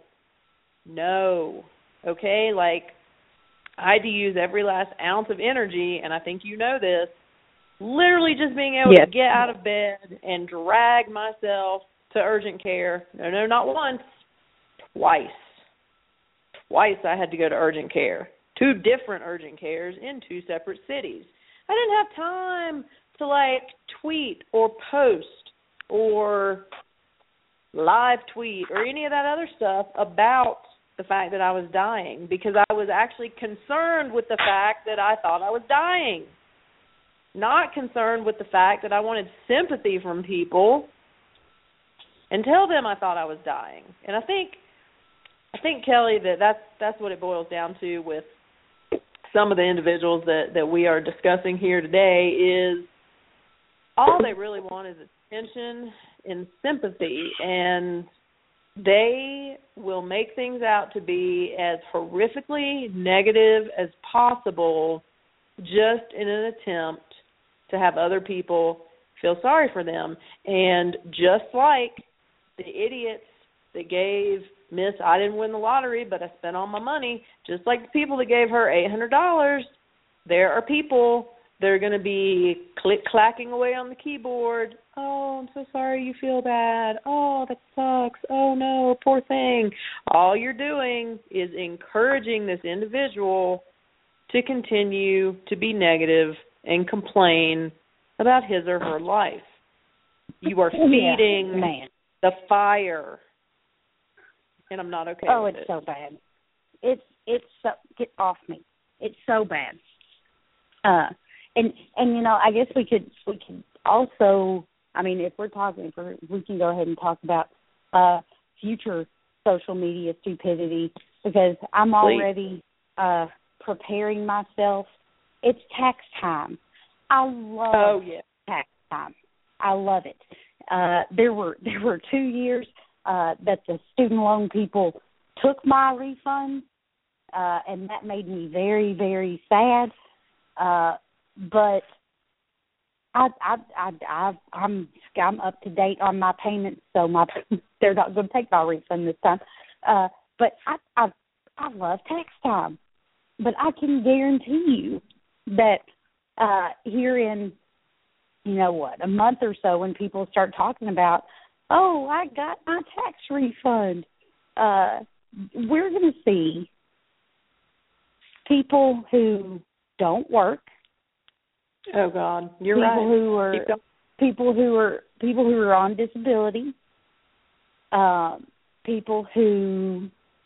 no, okay? Like, I had to use every last ounce of energy, and I think you know this, literally just being able yes. to get out of bed and drag myself to urgent care. No, no, not once, twice. Twice I had to go to urgent care. Two different urgent cares in two separate cities. I didn't have time to, like, tweet or post or live tweet or any of that other stuff about the fact that I was dying because I was actually concerned with the fact that I thought I was dying, not concerned with the fact that I wanted sympathy from people and tell them I thought I was dying. And I think, I think Kelly, that that's, that's what it boils down to with some of the individuals that, that we are discussing here today is all they really want is attention and sympathy, and they will make things out to be as horrifically negative as possible just in an attempt to have other people feel sorry for them. And just like the idiots that gave Miss, I didn't win the lottery, but I spent all my money, just like the people that gave her eight hundred dollars, there are people that are going to be click-clacking away on the keyboard. Oh, I'm so sorry you feel bad. Oh, that sucks. Oh, no, poor thing. All you're doing is encouraging this individual to continue to be negative and complain about his or her life. You are feeding yeah, the fire. And I'm not okay oh, with it's it. so bad. It's it's so get off me. It's so bad. Uh, and and you know, I guess we could we could also. I mean, if we're talking, if we're, we can go ahead and talk about uh, future social media stupidity because I'm already uh, preparing myself. It's tax time. I love oh, yeah. tax time. I love it. Uh, there were there were two years. Uh, that the student loan people took my refund, uh, and that made me very, very sad. Uh, but I, I, I, I, I'm, I'm up to date on my payments, so my they're not going to take my refund this time. Uh, but I, I, I love tax time. But I can guarantee you that uh, here in, you know what, a month or so, when people start talking about oh, I got my tax refund. Uh, we're going to see people who don't work. Oh God, you're people right. Who are, people who are people who are on disability. Uh, people who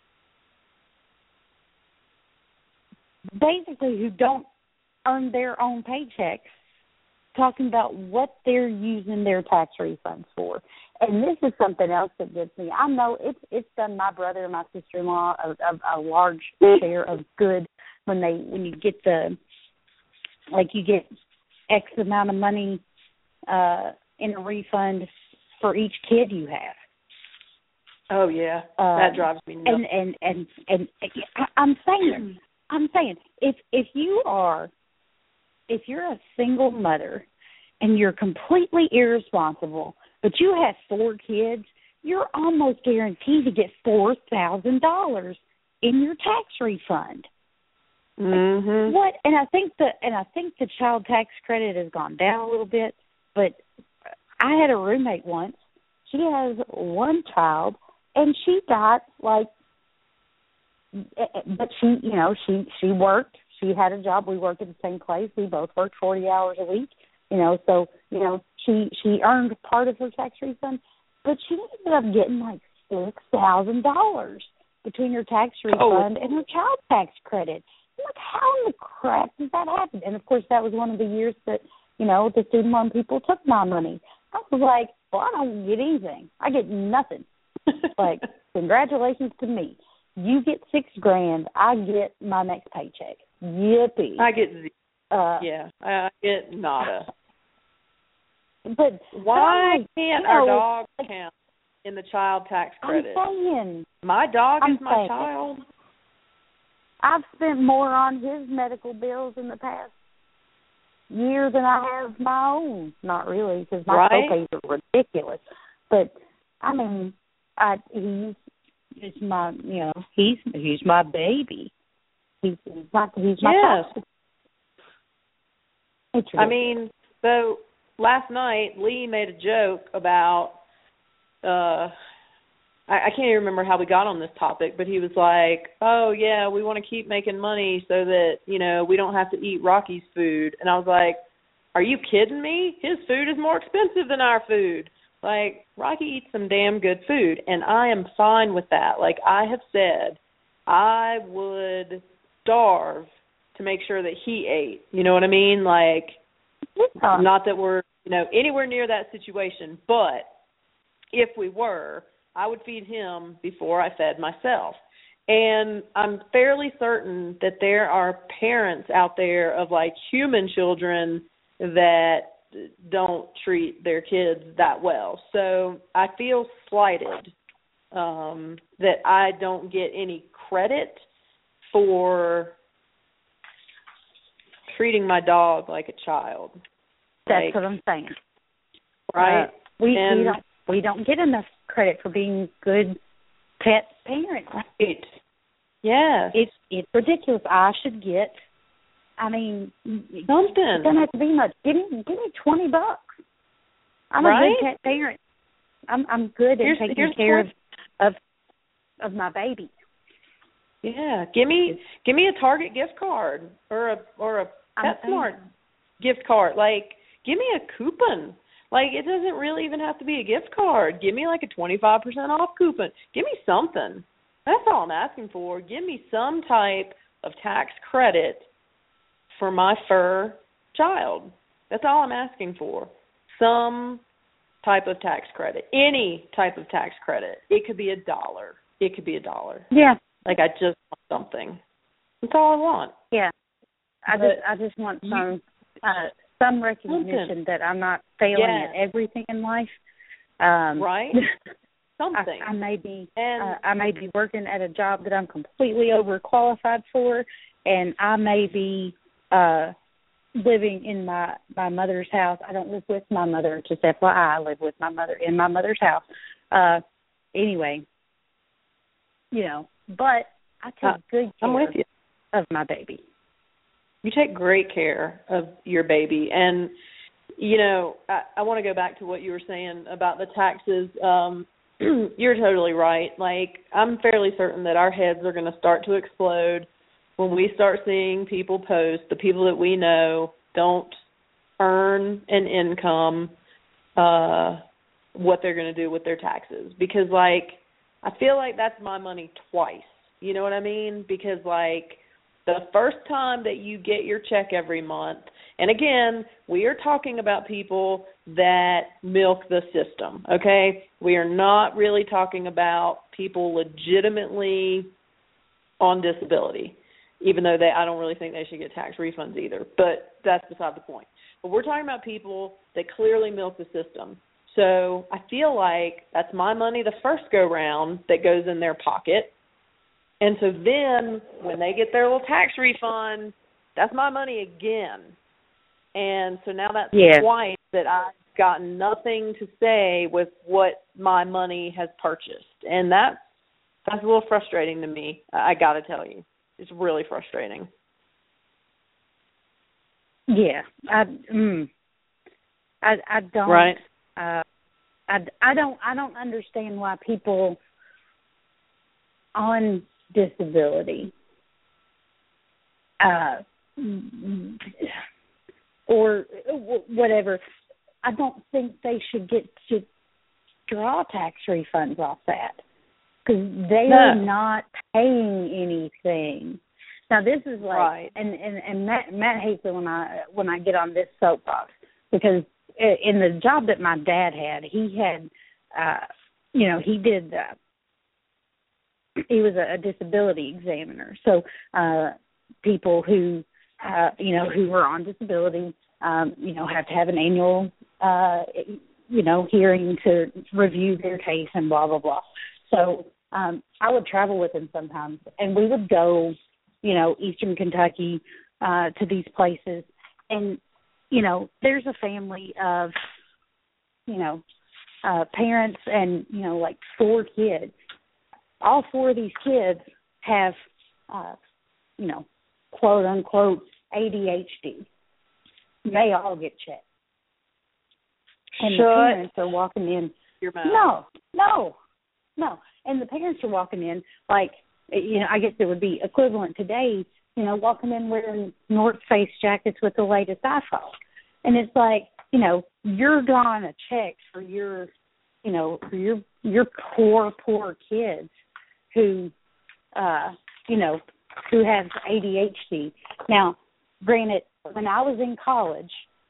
basically who don't earn their own paychecks, talking about what they're using their tax refunds for. And this is something else that gets me. I know it's it's done my brother and my sister-in-law a, a, a large share of good when they when you get the like you get X amount of money uh, in a refund for each kid you have. Oh yeah, um, that drives me nuts. And and and and, and I, I'm saying, I'm saying, if if you are, if you're a single mother and you're completely irresponsible, but you have four kids, you're almost guaranteed to get four thousand dollars in your tax refund. Mm-hmm. What? And I think the and I think the child tax credit has gone down a little bit. But I had a roommate once. She has one child. And she got, like, but she, you know, she, she worked. She had a job. We worked at the same place. We both worked forty hours a week, you know. So, you know, she, she earned part of her tax refund. But she ended up getting, like, six thousand dollars between her tax refund oh. and her child tax credit. I'm like, how in the crap does that happen? And, of course, that was one of the years that, you know, the student loan people took my money. I was like, well, I don't get anything. I get nothing. Like, congratulations to me. You get six grand. I get my next paycheck. Yippee. I get zero. Uh, yeah, I get nada. But why but can't you our know, dog count in the child tax credit? I'm saying. My dog I'm is my saying, child. I've spent more on his medical bills in the past year than I have my own. Not really, because my right? co-pays are ridiculous. But, I mean... I, he's he's my you know he's he's my baby. He's, he's my he's my yes. It's I mean, so last night Lee made a joke about uh, I, I can't even remember how we got on this topic, but he was like, "Oh yeah, we want to keep making money so that you know we don't have to eat Rocky's food." And I was like, "Are you kidding me? His food is more expensive than our food." Like, Rocky eats some damn good food, and I am fine with that. Like I have said, I would starve to make sure that he ate. You know what I mean? Like, yeah. Not that we're, you know, anywhere near that situation, but if we were, I would feed him before I fed myself. And I'm fairly certain that there are parents out there of, like, human children that don't treat their kids that well. So I feel slighted um, that I don't get any credit for treating my dog like a child. That's like, what I'm saying. Right? Uh, we and, we don't we don't get enough credit for being good pet parents. Right. Yes. It's it's ridiculous. I should get. I mean, something. It doesn't have to be much. Give me, give me twenty bucks. I'm right? a good pet parent. I'm, I'm good at here's, taking here's care of, of, of my baby. Yeah, give me, give me a Target gift card or a, or a PetSmart gift card. Like, give me a coupon. Like, it doesn't really even have to be a gift card. Give me like a twenty-five percent off coupon. Give me something. That's all I'm asking for. Give me some type of tax credit for my fur child. That's all I'm asking for. Some type of tax credit. Any type of tax credit. It could be a dollar. It could be a dollar. Yeah. Like, I just want something. That's all I want. Yeah. I but just I just want some uh, some recognition something. that I'm not failing yes. at everything in life. Um, right? Something. I, I may be and, uh, I may be working at a job that I'm completely overqualified for, and I may be uh, living in my, my mother's house. I don't live with my mother, just F Y I. I live with my mother in my mother's house. Uh, anyway, you know, but I take uh, good I'm care with you. of my baby. You take great care of your baby, and You know, I, I want to go back to what you were saying about the taxes. Um, you're totally right. Like, I'm fairly certain that our heads are going to start to explode when we start seeing people post, the people that we know don't earn an income, uh, what they're going to do with their taxes. Because, like, I feel like that's my money twice. You know what I mean? Because, like, the first time that you get your check every month, and again, we are talking about people that milk the system, okay? We are not really talking about people legitimately on disability, even though they, I don't really think they should get tax refunds either, but that's beside the point. But we're talking about people that clearly milk the system. So I feel like that's my money the first go-round that goes in their pocket. And so then when they get their little tax refund, that's my money again. And so now that's yeah. twice that I've gotten nothing to say with what my money has purchased. And that's, that's a little frustrating to me, I got to tell you. It's really frustrating. Yeah. I, mm, I, I don't. Right. Uh, I, I don't. I don't understand why people on disability, uh, or whatever, I don't think they should get to draw tax refunds off that because they no. are not paying anything. Now this is like, right. and and, and Matt, Matt hates it when I when I get on this soapbox because in the job that my dad had, he had, uh, you know, he did. Uh, he was a, a disability examiner, so uh, people who, uh, you know, who were on disability, um, you know, have to have an annual, uh, you know, hearing to review their case and blah blah blah. So um, I would travel with him sometimes, and we would go, you know, Eastern Kentucky uh, to these places, and you know, there's a family of, you know, uh, parents and, you know, like four kids. All four of these kids have, uh, you know, quote unquote A D H D. They all get checked. And Shut the parents are walking in. Your mouth. No, no, no. And the parents are walking in like, you know, I guess it would be equivalent today, you know, walking in wearing North Face jackets with the latest iPhone. And it's like, you know, you're drawing a check for your, you know, for your your poor, poor kids who, uh, you know, who have A D H D. Now, granted, when I was in college,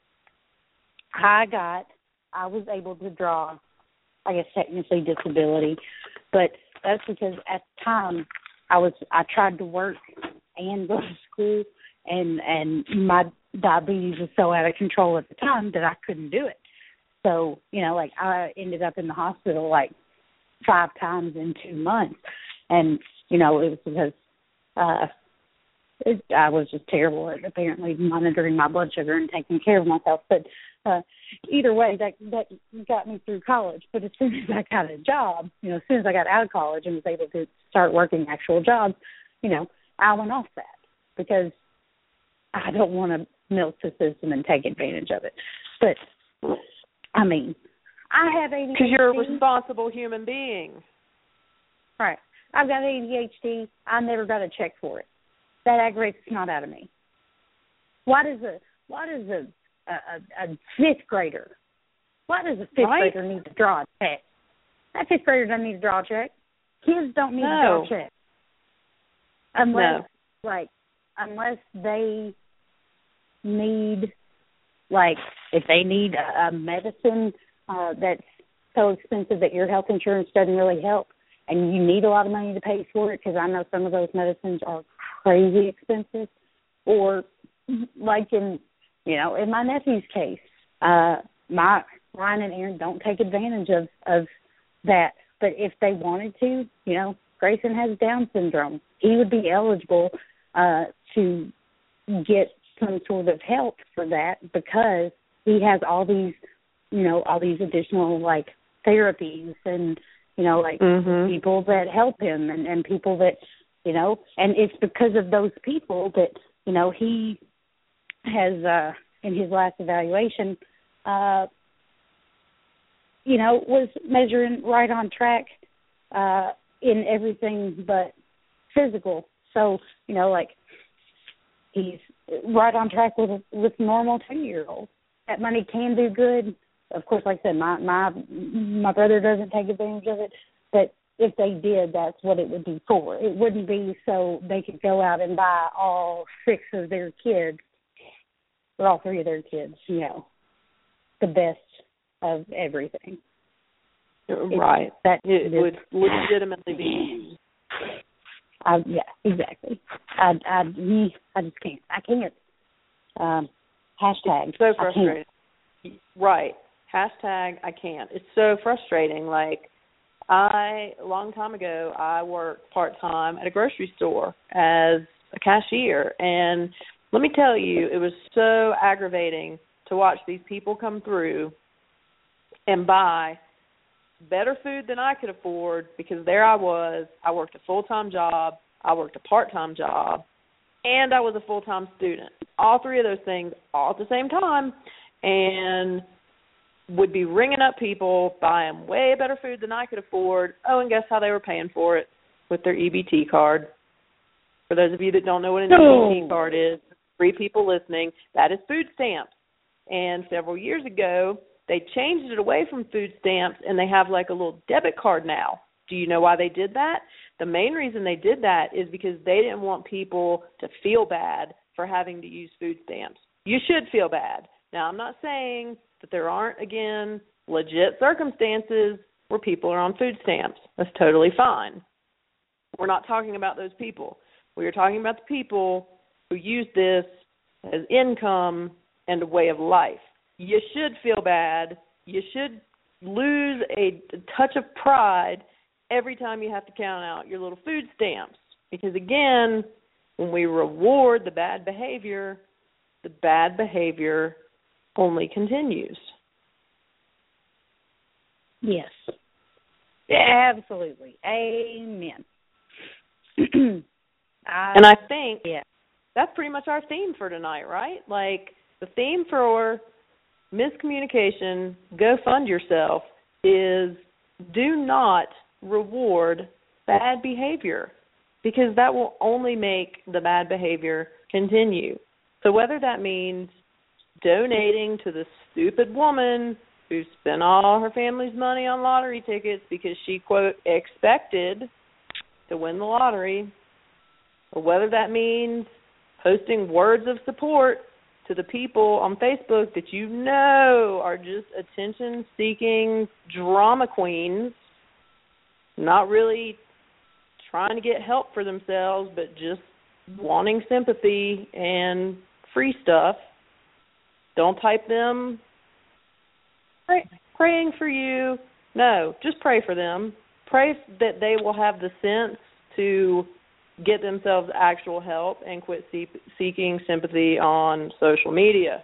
I got, I was able to draw, I guess technically disability, but that's because at the time I was, I tried to work and go to school, and and my diabetes was so out of control at the time that I couldn't do it. So, you know, like I ended up in the hospital like five times in two months. And, you know, it was because uh, it, I was just terrible at apparently monitoring my blood sugar and taking care of myself. But uh, either way, that that got me through college. But as soon as I got a job, you know, as soon as I got out of college and was able to start working actual jobs, you know, I went off that because I don't want to milk the system and take advantage of it. But, I mean, I have A D H D. Because you're a responsible human being. Right. I've got A D H D. I never got a check for it. That aggravates the snot out of me. Why does a why does a a, a fifth grader why does a fifth right? grader need to draw a check? That fifth grader doesn't need to draw a check. Kids don't need no. to draw a check unless no. like unless they need, like, if they need a, a medicine uh, that's so expensive that your health insurance doesn't really help, and you need a lot of money to pay for it, because I know some of those medicines are crazy expensive, or like in, you know, in my nephew's case, uh, my Ryan and Aaron don't take advantage of, of that, but if they wanted to, you know, Grayson has Down syndrome. He would be eligible uh, to get some sort of help for that because he has all these, you know, all these additional, like, therapies and, you know, like mm-hmm. people that help him and, and people that, you know, and it's because of those people that, you know, he has, uh, in his last evaluation, uh, you know, was measuring right on track uh, in everything but physical. So, you know, like he's right on track with with normal two-year-olds. That money can do good. Of course, like I said, my my my brother doesn't take advantage of it, but if they did, that's what it would be for. It wouldn't be so they could go out and buy all six of their kids, or all three of their kids, you know, the best of everything. Right. It's, that it would legitimately be. I, yeah, exactly. I, I, I just can't. I can't. Um, hashtag. It's so frustrating. Right. Hashtag I can't. It's so frustrating. Like, I, a long time ago, I worked part-time at a grocery store as a cashier. And let me tell you, it was so aggravating to watch these people come through and buy better food than I could afford, because there I was. I worked a full-time job. I worked a part-time job. And I was a full-time student. All three of those things all at the same time. And would be ringing up people, buying way better food than I could afford. Oh, and guess how they were paying for it? With their E B T card. For those of you that don't know what an no. E B T card is, three people listening, that is food stamps. And several years ago, they changed it away from food stamps, and they have like a little debit card now. Do you know why they did that? The main reason they did that is because they didn't want people to feel bad for having to use food stamps. You should feel bad. Now, I'm not saying that there aren't, again, legit circumstances where people are on food stamps. That's totally fine. We're not talking about those people. We are talking about the people who use this as income and a way of life. You should feel bad. You should lose a touch of pride every time you have to count out your little food stamps. Because, again, when we reward the bad behavior, the bad behavior only continues. Yes. Yeah, absolutely. Amen. I, and I think yeah. that's pretty much our theme for tonight, right? Like, the theme for miscommunication, go fund yourself, is do not reward bad behavior, because that will only make the bad behavior continue. So whether that means donating to the stupid woman who spent all her family's money on lottery tickets because she, quote, expected to win the lottery, or whether that means posting words of support to the people on Facebook that you know are just attention-seeking drama queens, not really trying to get help for themselves, but just wanting sympathy and free stuff. Don't type them pray, praying for you. No, just pray for them. Pray that they will have the sense to get themselves actual help and quit see- seeking sympathy on social media.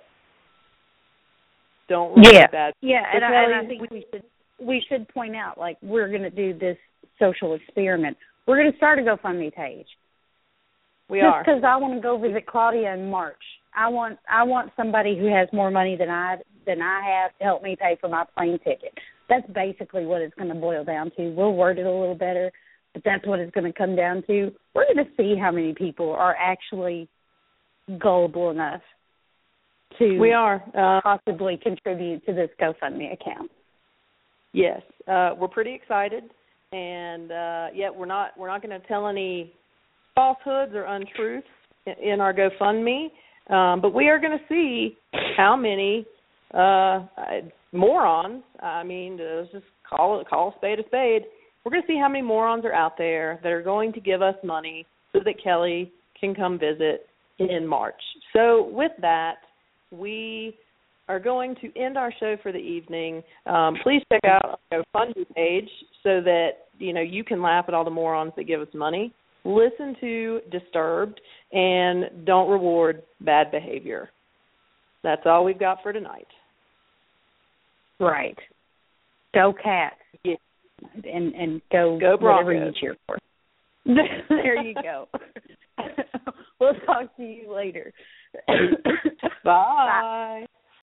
Don't look yeah. at that. Yeah, and I, and I think we should we should point out, like, we're going to do this social experiment. We're going to start a GoFundMe page. We Just are. Just because I want to go visit Claudia in March. I want I want somebody who has more money than I than I have to help me pay for my plane ticket. That's basically what it's going to boil down to. We'll word it a little better, but that's what it's going to come down to. We're going to see how many people are actually gullible enough to we are uh, possibly contribute to this GoFundMe account. Yes, uh, we're pretty excited, and uh, yet we're not we're not going to tell any falsehoods or untruths in our GoFundMe, um, but we are going to see how many uh, morons. I mean, let's just call it call a spade a spade. We're going to see how many morons are out there that are going to give us money so that Kelly can come visit in March. So with that, we are going to end our show for the evening. Um, please check out our GoFundMe page so that, you know, you can laugh at all the morons that give us money. Listen to Disturbed, and don't reward bad behavior. That's all we've got for tonight. Right. Go Cats. Yeah. And and go, go whatever you cheer for. There you go. We'll talk to you later. Bye. Bye.